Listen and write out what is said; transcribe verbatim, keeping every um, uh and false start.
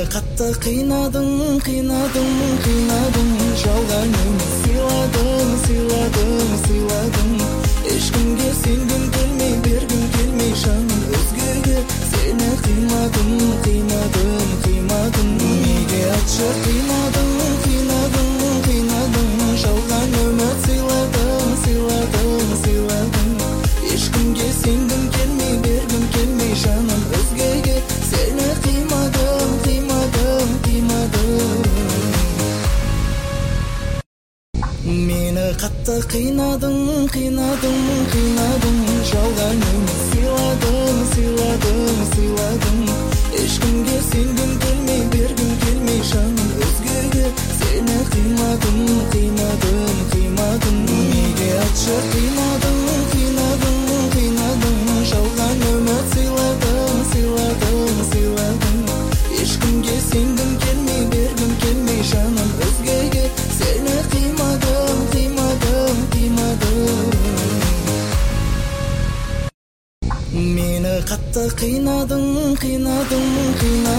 қатты қинадың, қинадың, қинадың. Жалған өмір сыйладың, сыйладың, сыйладың. Ешкімге сенгім келмей, бергім келмей жаным өзгеге. Сені қимадым, қимадым, қимадым. Неге айтшы қинадың, қинадың, қинадың. Жалған өмір сыйладың, сыйладың, сыйладың. Ешкімге сенгім келмей, бергім келмей жаным өзгеге. Сені қимадым, қимадым, қимадым. Мені қатты қинадың, қинадың, қинадың. Жалған өмір сыйладың, сыйладың, сыйладың. Ешкімге сенгім келмей, бергім келмей жаным өзгеге. Сені қимадым, қимадым, қимадым. Неге айтшы қинадың, қинадың, қинадың. Жалған өмір сыйладың, сыйладың, сыйладың. Ешкімге сенгім келмей, бергім келмей жаным өзгеге. Сені қимадым, қимадым, қимадым. Мені қатты қинадың, қинадың, қинадың.